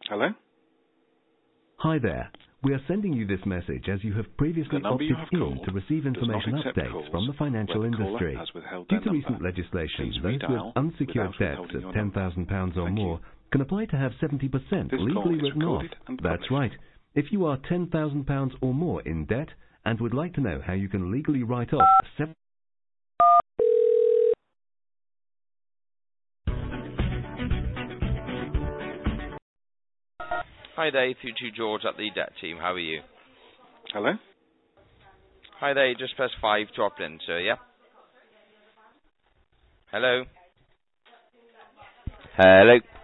Hello? Hi there. We are sending you this message as you have previously opted in to receive information updates from the financial industry. Due to recent legislation, those with unsecured debts of £10,000 or more can apply to have 70% legally written off. That's right. If you are £10,000 or more in debt and would like to know how you can legally write off Hi there, through to George at the debt team. How are you? Hello? Hi there, just press 5 to opt in, sir, yeah? Hello? Hello?